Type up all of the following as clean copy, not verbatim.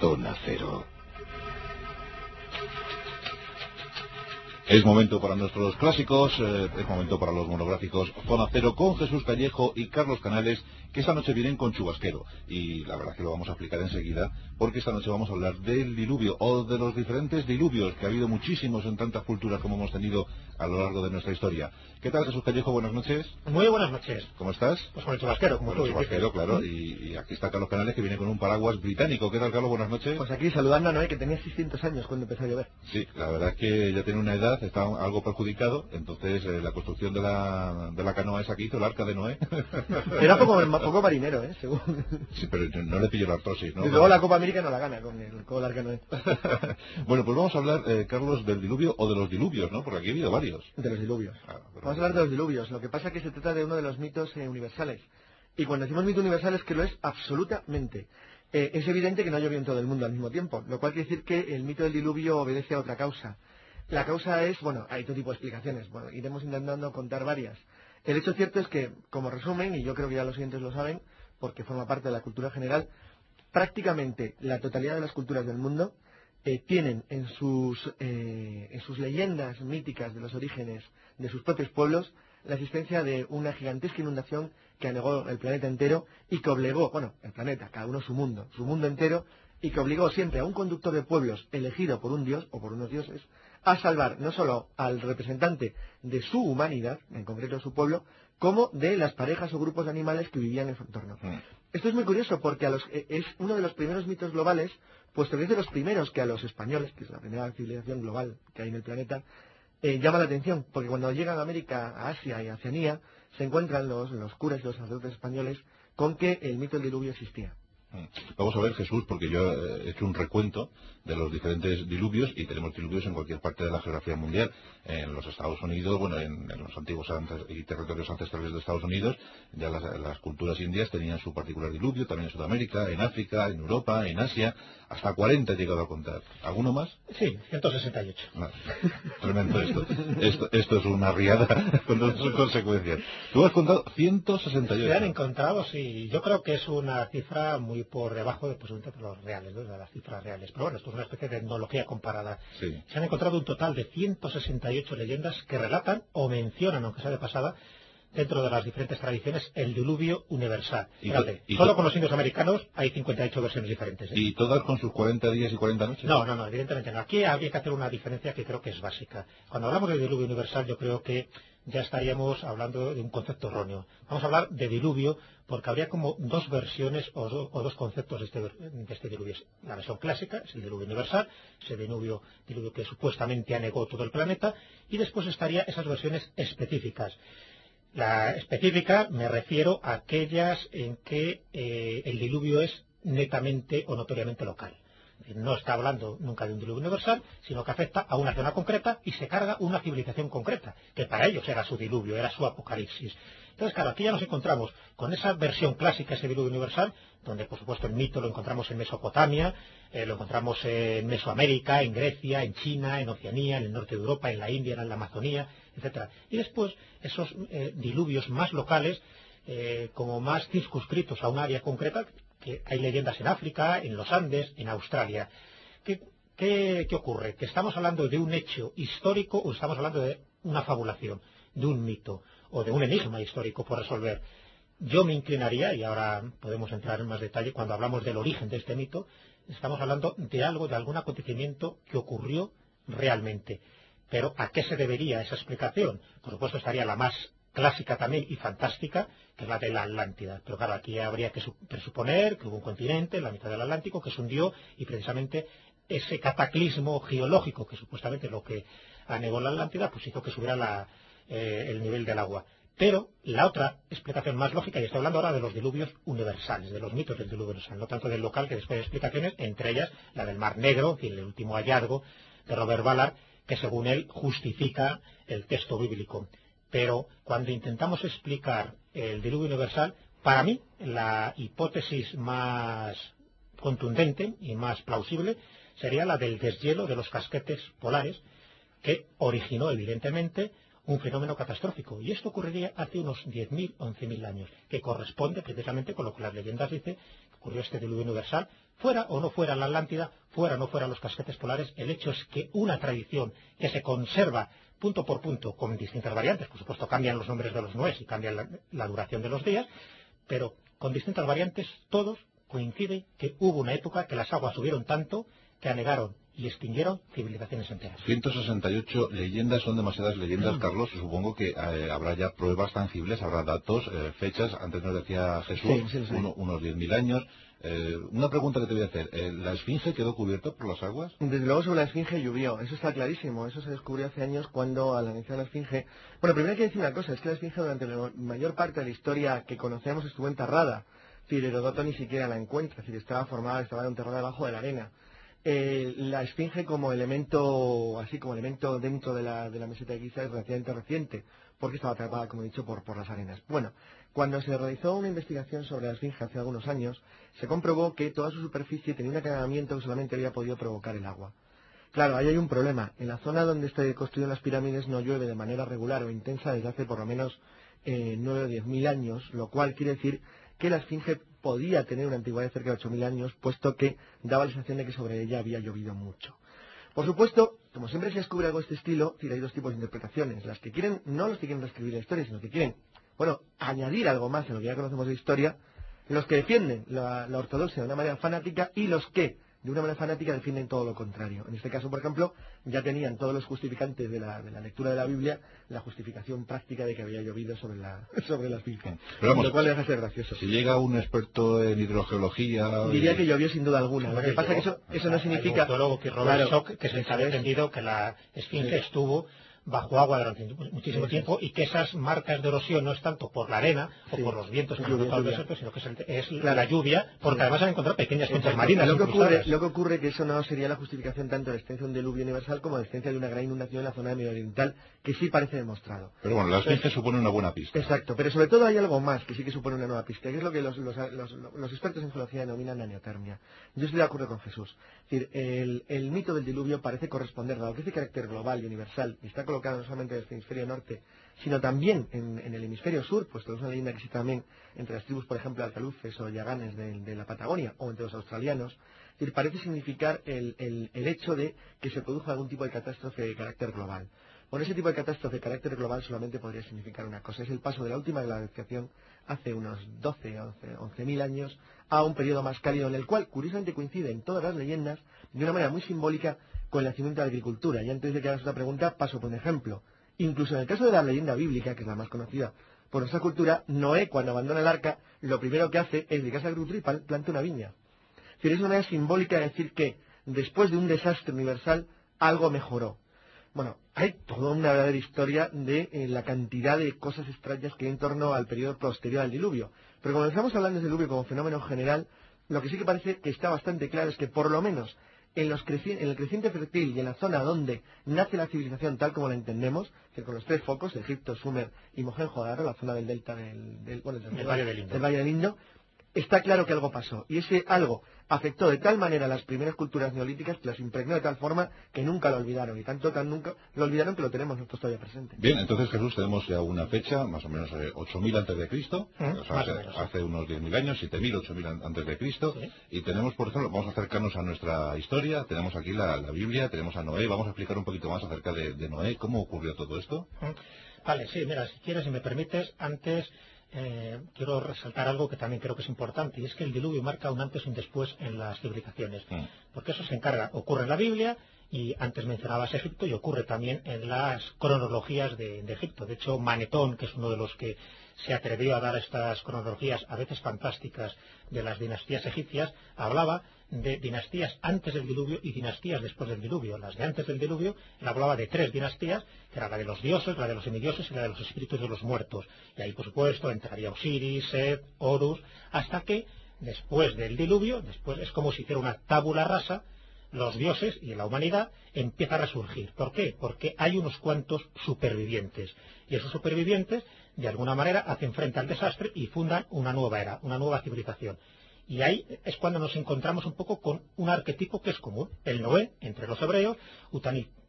Zona Cero. Es momento para nuestros clásicos, es momento para los monográficos Zona Cero con Jesús Callejo y Carlos Canales, que esta noche vienen con chubasquero. Y la verdad es que lo vamos a explicar enseguida, porque esta noche vamos a hablar del diluvio, o de los diferentes diluvios, que ha habido muchísimos en tantas culturas como hemos tenido a lo largo de nuestra historia. ¿Qué tal, Jesús Callejo? Buenas noches. Muy buenas noches. ¿Cómo estás? Pues con el chubasquero, como tú dices. Chubasquero, claro. Y aquí está Carlos Canales, que viene con un paraguas británico. ¿Qué tal, Carlos? Buenas noches. Pues aquí saludando a Noé, que tenía 600 años cuando empezó a llover. Sí, la verdad es que ya tiene una edad, está algo perjudicado, entonces la construcción de la canoa esa que hizo, el arca de Noé. Era poco marinero, según. Sí, pero no le pilló la artrosis, ¿no? Y luego la Copa América no la gana con el arca Noé. Bueno, pues vamos a hablar, Carlos, del diluvio o de los diluvios, ¿no? Porque aquí ha habido varios. De los diluvios. Vamos a hablar de los diluvios. Lo que pasa es que se trata de uno de los mitos universales. Y cuando decimos mito universal es que lo es absolutamente. Es evidente que no llovió en todo el mundo al mismo tiempo, lo cual quiere decir que el mito del diluvio obedece a otra causa. La causa es, hay todo tipo de explicaciones, iremos intentando contar varias. El hecho cierto es que, como resumen, y yo creo que ya los oyentes lo saben, porque forma parte de la cultura general, prácticamente la totalidad de las culturas del mundo tienen en sus leyendas míticas de los orígenes de sus propios pueblos la existencia de una gigantesca inundación que anegó el planeta entero y que obligó, el planeta, cada uno su mundo entero, y que obligó siempre a un conductor de pueblos elegido por un dios o por unos dioses a salvar no solo al representante de su humanidad, en concreto su pueblo, como de las parejas o grupos de animales que vivían en su entorno. Esto es muy curioso porque es uno de los primeros mitos globales, puesto que es de los primeros que a los españoles, que es la primera civilización global que hay en el planeta, llama la atención, porque cuando llegan a América, a Asia y a Oceanía, se encuentran los curas y los sacerdotes españoles con que el mito del diluvio existía. Vamos a ver, Jesús, porque yo he hecho un recuento de los diferentes diluvios, y tenemos diluvios en cualquier parte de la geografía mundial. En los Estados Unidos, en los antiguos y territorios ancestrales de Estados Unidos, ya las culturas indias tenían su particular diluvio, también en Sudamérica, en África, en Europa, en Asia, hasta 40 he llegado a contar. ¿Alguno más? Sí, 168. No, tremendo esto es una riada con sus consecuencias. Tú has contado 168. Se han encontrado, sí, yo creo que es una cifra muy por debajo de los reales, ¿no? De las cifras reales. Pero bueno, esto es una especie de etnología comparada. Sí. Se han encontrado un total de 168 leyendas que relatan o mencionan, aunque sea de pasada, dentro de las diferentes tradiciones, el diluvio universal. Solo con los indios americanos hay 58 versiones diferentes. ¿Y todas con sus 40 días y 40 noches? No, evidentemente no. Aquí habría que hacer una diferencia que creo que es básica. Cuando hablamos del diluvio universal, yo creo que ya estaríamos hablando de un concepto erróneo. Vamos a hablar de diluvio porque habría como dos versiones o dos conceptos de este diluvio. La versión clásica es el diluvio universal, ese diluvio que supuestamente anegó todo el planeta, y después estaría esas versiones específicas. La específica me refiero a aquellas en que el diluvio es netamente o notoriamente local. No está hablando nunca de un diluvio universal, sino que afecta a una zona concreta y se carga una civilización concreta, que para ellos era su diluvio, era su apocalipsis. Entonces, claro, aquí ya nos encontramos con esa versión clásica, ese diluvio universal, donde por supuesto el mito lo encontramos en Mesopotamia, lo encontramos en Mesoamérica, en Grecia, en China, en Oceanía, en el norte de Europa, en la India, en la Amazonía, etcétera. Y después esos diluvios más locales, como más circunscritos a un área concreta, que hay leyendas en África, en los Andes, en Australia. ¿Qué ocurre? ¿Que estamos hablando de un hecho histórico o estamos hablando de una fabulación, de un mito o de un enigma histórico por resolver? Yo me inclinaría, y ahora podemos entrar en más detalle, cuando hablamos del origen de este mito, estamos hablando de algún acontecimiento que ocurrió realmente. Pero ¿a qué se debería esa explicación? Por supuesto estaría la más clásica también y fantástica, que es la de la Atlántida. Pero claro, aquí habría que presuponer que hubo un continente, la mitad del Atlántico, que se hundió, y precisamente ese cataclismo geológico, que supuestamente lo que anegó la Atlántida, pues hizo que subiera el nivel del agua. Pero la otra explicación más lógica, y estoy hablando ahora de los diluvios universales, de los mitos del diluvio universal, no tanto del local, que después hay explicaciones, entre ellas la del Mar Negro, en fin, el último hallazgo de Robert Ballard, que según él justifica el texto bíblico. Pero cuando intentamos explicar el diluvio universal, para mí la hipótesis más contundente y más plausible sería la del deshielo de los casquetes polares, que originó evidentemente un fenómeno catastrófico. Y esto ocurriría hace unos 10.000, 11.000 años, que corresponde precisamente con lo que las leyendas dicen, que ocurrió este diluvio universal. Fuera o no fuera la Atlántida, fuera o no fuera los casquetes polares, el hecho es que una tradición que se conserva punto por punto, con distintas variantes, por supuesto cambian los nombres de los nues y cambian la duración de los días, pero con distintas variantes, todos coinciden que hubo una época que las aguas subieron tanto que anegaron y extinguieron civilizaciones enteras. 168 leyendas, son demasiadas leyendas, Carlos. Supongo que habrá ya pruebas tangibles, habrá datos, fechas. Antes nos decía Jesús, unos 10.000 años. Una pregunta que te voy a hacer. ¿La Esfinge quedó cubierta por las aguas? Desde luego sobre la Esfinge llovió, eso está clarísimo. Eso se descubrió hace años cuando al analizar la Esfinge... Bueno, primero hay que decir una cosa, es que la Esfinge durante la mayor parte de la historia que conocemos estuvo enterrada. Es decir, Heródoto ni siquiera la encuentra, es decir, estaba enterrada debajo de la arena. La Esfinge como elemento dentro de la meseta de Giza es relativamente reciente, porque estaba atrapada, como he dicho, por las arenas. Bueno, cuando se realizó una investigación sobre la Esfinge hace algunos años, se comprobó que toda su superficie tenía un aclaramiento que solamente había podido provocar el agua. Claro, ahí hay un problema. En la zona donde están construidas las pirámides no llueve de manera regular o intensa desde hace por lo menos 9 o 10.000 años, lo cual quiere decir que la Esfinge podía tener una antigüedad de cerca de 8.000 años, puesto que daba la sensación de que sobre ella había llovido mucho. Por supuesto, como siempre se descubre algo de este estilo, hay dos tipos de interpretaciones. Las que quieren, no los que quieren reescribir la historia, sino que quieren, añadir algo más a lo que ya conocemos de historia, los que defienden la ortodoxia de una manera fanática y los que, de una manera fanática, defienden todo lo contrario. En este caso, por ejemplo, ya tenían todos los justificantes de la lectura de la Biblia la justificación práctica de que había llovido sobre la Esfinge. Lo cual deja de ser gracioso. Si llega un experto en hidrogeología... Diría que llovió sin duda alguna. Lo que pasa es que eso no significa... Hay un geólogo que Robert Schoch, que se ha defendido que la Esfinge estuvo bajo agua durante muchísimo tiempo y que esas marcas de erosión no es tanto por la arena o por los vientos que han tocado el desierto, sino que es la lluvia, porque además han encontrado pequeñas conchas marinas. Lo que ocurre que eso no sería la justificación tanto de la existencia de un diluvio universal como de la existencia de una gran inundación en la zona medio oriental, que sí parece demostrado. Pero bueno, la Esfinge supone una buena pista. Exacto, pero sobre todo hay algo más que sí que supone una nueva pista, que es lo que los expertos en geología denominan aneotermia. Yo estoy de acuerdo con Jesús. Es decir, el mito del diluvio parece corresponder, dado que es de carácter global y universal, y está colocado no solamente en el hemisferio norte, sino también en el hemisferio sur, pues es una leyenda que existe también entre las tribus, por ejemplo, alcaluces o yaganes de la Patagonia, o entre los australianos. Es decir, parece significar el hecho de que se produjo algún tipo de catástrofe de carácter global. Bueno, ese tipo de catástrofe de carácter global solamente podría significar una cosa, es el paso de la última glaciación hace unos 11.000 años a un periodo más cálido, en el cual curiosamente coinciden todas las leyendas de una manera muy simbólica con el nacimiento de la agricultura. Y antes de que hagas otra pregunta, paso por un ejemplo. Incluso en el caso de la leyenda bíblica, que es la más conocida por nuestra cultura, Noé, cuando abandona el arca, lo primero que hace es dedicarse a la agricultura y planta una viña. Es decir, es una manera simbólica de decir que después de un desastre universal, algo mejoró. Bueno, hay toda una verdadera historia de la cantidad de cosas extrañas que hay en torno al periodo posterior al diluvio. Pero como estamos hablando del diluvio como fenómeno general, lo que sí que parece que está bastante claro es que por lo menos en el creciente fértil y en la zona donde nace la civilización tal como la entendemos, que con los tres focos, Egipto, Sumer y Mohenjo-Daro, la zona del delta del Valle del Indo, está claro que algo pasó. Y ese algo afectó de tal manera a las primeras culturas neolíticas que las impregnó de tal forma que nunca lo olvidaron. Y tanto nunca lo olvidaron que lo tenemos nosotros todavía presente. Bien, entonces Jesús, tenemos ya una fecha, más o menos 8.000 antes de Cristo, hace unos 10.000 años, 7.000, 8.000 antes de Cristo. Sí. Y tenemos, por ejemplo, vamos a acercarnos a nuestra historia, tenemos aquí la Biblia, tenemos a Noé, vamos a explicar un poquito más acerca de Noé, cómo ocurrió todo esto. Vale, sí, mira, si quieres, si me permites, antes... quiero resaltar algo que también creo que es importante, y es que el diluvio marca un antes y un después en las civilizaciones, porque eso se encarga, ocurre en la Biblia, y antes mencionabas Egipto, y ocurre también en las cronologías de Egipto. De hecho, Manetón, que es uno de los que se atrevió a dar estas cronologías, a veces fantásticas, de las dinastías egipcias, hablaba de dinastías antes del diluvio y dinastías después del diluvio. Las de antes del diluvio, él hablaba de 3 dinastías, que era la de los dioses, la de los semidioses y la de los espíritus de los muertos. Y ahí, por supuesto, entraría Osiris, Set, Horus, hasta que después del diluvio, después es como si hiciera una tábula rasa, los dioses y la humanidad empieza a resurgir. ¿Por qué? Porque hay unos cuantos supervivientes. Y esos supervivientes, de alguna manera, hacen frente al desastre y fundan una nueva era, una nueva civilización. Y ahí es cuando nos encontramos un poco con un arquetipo que es común. El Noé, entre los hebreos, Utanipil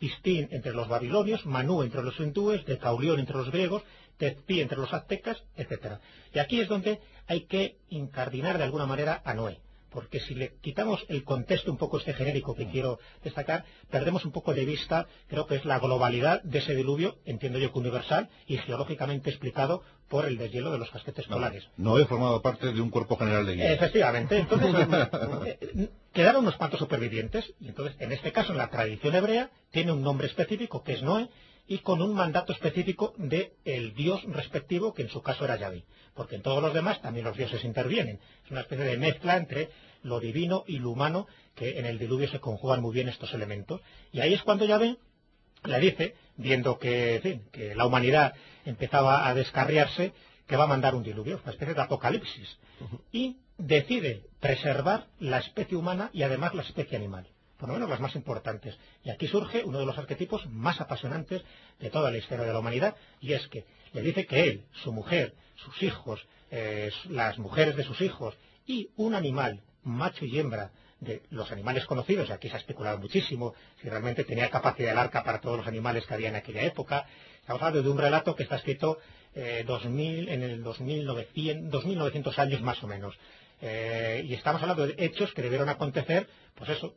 Tistín entre los babilonios, Manú entre los hindúes, Decaulión entre los griegos, Tezpi entre los aztecas, etcétera. Y aquí es donde hay que incardinar de alguna manera a Noé, porque si le quitamos el contexto un poco genérico que quiero destacar, perdemos un poco de vista, creo que es la globalidad de ese diluvio, entiendo yo que universal y geológicamente explicado por el deshielo de los casquetes polares. Noé formaba parte de un cuerpo general de guía. Efectivamente, entonces quedaron unos cuantos supervivientes, y entonces en este caso en la tradición hebrea tiene un nombre específico que es Noé, y con un mandato específico del dios respectivo, que en su caso era Yahvé, porque en todos los demás también los dioses intervienen. Es una especie de mezcla entre lo divino y lo humano, que en el diluvio se conjugan muy bien estos elementos. Y ahí es cuando Yahvé le dice, viendo que, en fin, que la humanidad empezaba a descarriarse, que va a mandar un diluvio, una especie de apocalipsis. Y decide preservar la especie humana y además la especie animal, por lo menos las más importantes. Y aquí surge uno de los arquetipos más apasionantes de toda la historia de la humanidad, y es que le dice que él, su mujer, sus hijos, las mujeres de sus hijos y un animal, macho y hembra, de los animales conocidos, y aquí se ha especulado muchísimo si realmente tenía capacidad el arca para todos los animales que había en aquella época. Estamos hablando de un relato que está escrito en el 2900 años más o menos. Y estamos hablando de hechos que debieron acontecer, pues eso,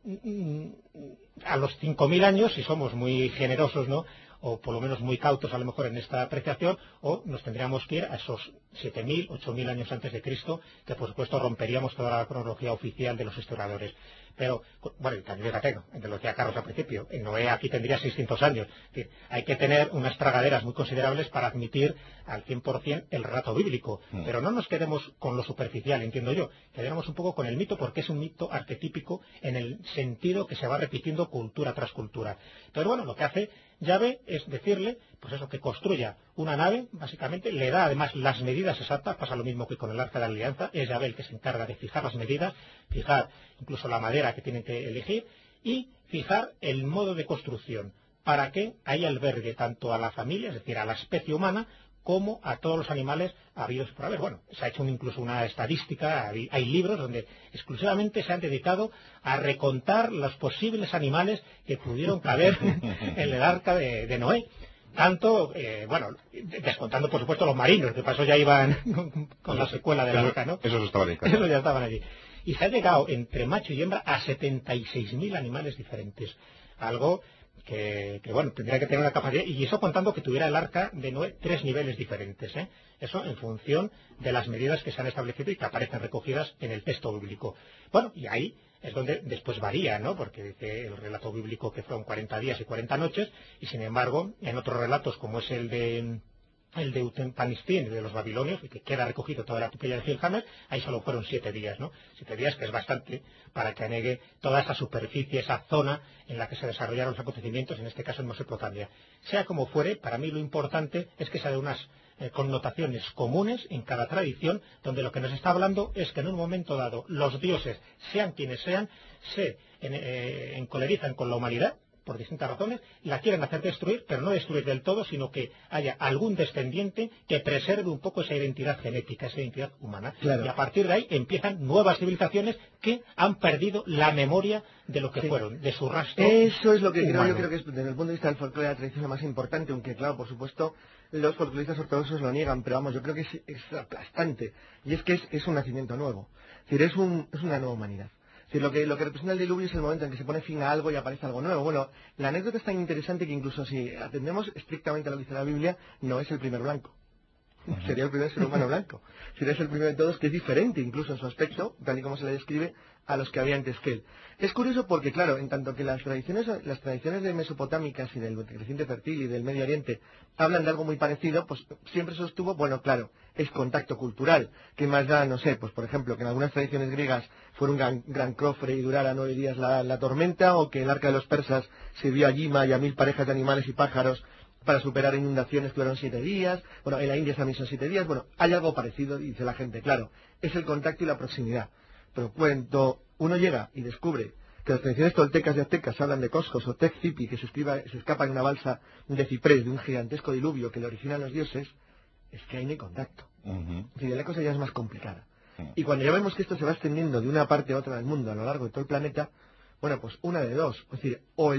a los 5000 años, si somos muy generosos, ¿no?, o por lo menos muy cautos a lo mejor en esta apreciación, o nos tendríamos que ir a esos 7000, 8000 años antes de Cristo, que por supuesto romperíamos toda la cronología oficial de los historiadores. Pero, bueno, y también fíjate, lo decía Carlos al principio, en Noé aquí tendría 600 años. Es decir, hay que tener unas tragaderas muy considerables para admitir al 100% el relato bíblico. Pero no nos quedemos con lo superficial, entiendo yo. Quedemos un poco con el mito, porque es un mito arquetípico en el sentido que se va repitiendo cultura tras cultura. Entonces, bueno, lo que hace Yahvé es decirle, pues eso, que construya una nave, básicamente, le da además las medidas exactas, pasa lo mismo que con el Arca de la Alianza, es Yahvé el que se encarga de fijar las medidas, fijar incluso la madera que tienen que elegir y fijar el modo de construcción para que ahí albergue tanto a la familia, es decir, a la especie humana, como a todos los animales habidos por haber. Bueno, se ha hecho incluso una estadística, hay libros donde exclusivamente se han dedicado a recontar los posibles animales que pudieron caber en el arca de Noé. Tanto, bueno, descontando por supuesto los marinos, que pasó ya iban con la secuela del arca, ¿no? Esos estaban en casa. Esos ya estaban allí. Y se ha llegado entre macho y hembra a 76.000 animales diferentes. Algo que, bueno, tendría que tener una capacidad, y eso contando que tuviera el arca de Noé 3 niveles diferentes, ¿eh? Eso en función de las medidas que se han establecido y que aparecen recogidas en el texto bíblico. Bueno, y ahí es donde después varía, ¿no? Porque dice el relato bíblico que fueron 40 días y 40 noches, y sin embargo, en otros relatos, como es el de Utenpanistín de los babilonios, y que queda recogido toda la epopeya de Gilgamesh, ahí solo fueron 7 días, ¿no? 7 días, que es bastante para que anegue toda esa superficie, esa zona en la que se desarrollaron los acontecimientos, en este caso en Mesopotamia. Sea como fuere, para mí lo importante es que sea de unas connotaciones comunes en cada tradición, donde lo que nos está hablando es que en un momento dado los dioses, sean quienes sean, se encolerizan con la humanidad, por distintas razones, la quieren hacer destruir, pero no destruir del todo, sino que haya algún descendiente que preserve un poco esa identidad genética, esa identidad humana. Claro. Y a partir de ahí empiezan nuevas civilizaciones que han perdido la memoria de lo que fueron, de su rastro. Eso es lo que humano. yo creo que es, desde el punto de vista del folclore de la tradición, lo más importante, aunque claro, por supuesto, los folcloristas ortodoxos lo niegan, pero vamos, yo creo que es aplastante. Y es que es un nacimiento nuevo. Es decir, es una nueva humanidad. Es decir, lo que representa el diluvio es el momento en que se pone fin a algo y aparece algo nuevo. Bueno, la anécdota es tan interesante que incluso si atendemos estrictamente a lo que dice la Biblia, no es el primer blanco. Sería el primer ser humano blanco. Sería el primero de todos, que es diferente incluso en su aspecto, tal y como se le describe, a los que había antes que él. Es curioso porque, claro, en tanto que las tradiciones de mesopotámicas y del creciente fértil y del Medio Oriente hablan de algo muy parecido, pues siempre sostuvo, bueno, claro, es contacto cultural. ¿Qué más da, no sé, pues por ejemplo, que en algunas tradiciones griegas fuera un gran cofre y durara 9 días la tormenta, o que el arca de los persas sirvió a Yima y a 1000 parejas de animales y pájaros para superar inundaciones que duraron 7 días. Bueno, en la India también son 7 días. Bueno, hay algo parecido, dice la gente, claro, es el contacto y la proximidad. Pero cuando uno llega y descubre que las tradiciones toltecas y aztecas hablan de Coscos o Tec-Cipi, que se escapa en una balsa de ciprés de un gigantesco diluvio que le originan los dioses, es que ahí no hay contacto. Es decir, la cosa ya es más complicada. Y cuando ya vemos que esto se va extendiendo de una parte a otra del mundo a lo largo de todo el planeta, Bueno, pues una de dos. Es decir, o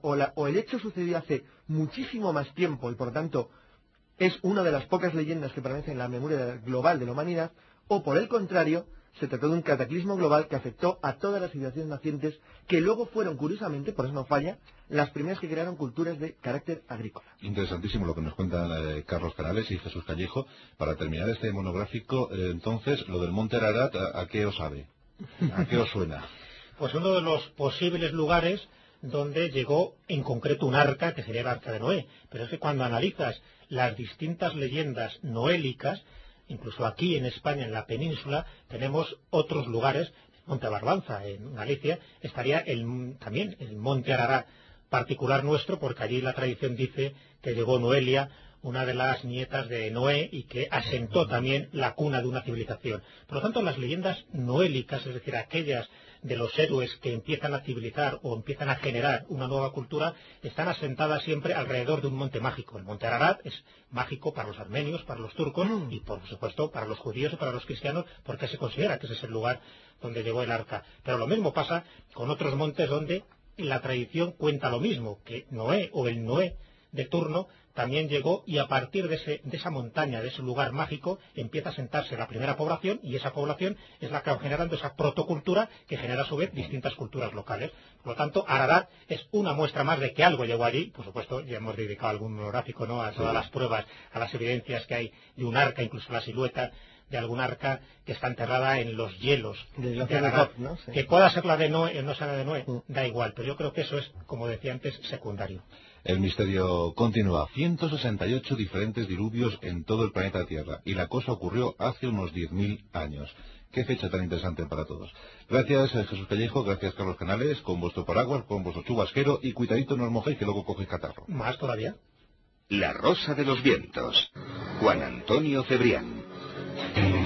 el hecho sucedió hace muchísimo más tiempo y por tanto es una de las pocas leyendas que permanecen en la memoria global de la humanidad, o por el contrario, se trató de un cataclismo global que afectó a todas las civilizaciones nacientes, que luego fueron, curiosamente, por eso no falla, las primeras que crearon culturas de carácter agrícola. Interesantísimo lo que nos cuentan Carlos Canales y Jesús Callejo. Para terminar este monográfico, entonces, lo del Monte Ararat, ¿a qué os sabe? ¿A qué os suena? Pues uno de los posibles lugares donde llegó en concreto un arca, que sería el arca de Noé. Pero es que cuando analizas las distintas leyendas noélicas, incluso aquí en España, en la península, tenemos otros lugares. Monte Barbanza, en Galicia, estaría también el Monte Ararat particular nuestro, porque allí la tradición dice que llegó Noelia, una de las nietas de Noé, y que asentó también la cuna de una civilización. Por lo tanto, las leyendas noélicas, es decir, aquellas de los héroes que empiezan a civilizar o empiezan a generar una nueva cultura, están asentadas siempre alrededor de un monte mágico. El Monte Ararat es mágico para los armenios, para los turcos y, por supuesto, para los judíos y para los cristianos, porque se considera que ese es el lugar donde llegó el arca. Pero lo mismo pasa con otros montes donde la tradición cuenta lo mismo, que Noé o el Noé de turno también llegó, y a partir de esa montaña, de ese lugar mágico, empieza a sentarse la primera población, y esa población es la que va generando esa protocultura que genera a su vez distintas culturas locales. Por lo tanto, Ararat es una muestra más de que algo llegó allí. Por supuesto, ya hemos dedicado algún monográfico, ¿no?, a todas las pruebas, a las evidencias que hay de un arca, incluso la silueta de algún arca que está enterrada en los hielos de Ararat. ¿no? Sí. Que pueda ser la de Noé o no sea la de Noé, da igual, pero yo creo que eso es, como decía antes, secundario. El misterio continúa. 168 diferentes diluvios en todo el planeta Tierra. Y la cosa ocurrió hace unos 10.000 años. Qué fecha tan interesante para todos. Gracias, Jesús Callejo. Gracias, Carlos Canales. Con vuestro paraguas, con vuestro chubasquero. Y cuidadito, no os mojéis, que luego cogéis catarro. Más todavía. La Rosa de los Vientos. Juan Antonio Cebrián.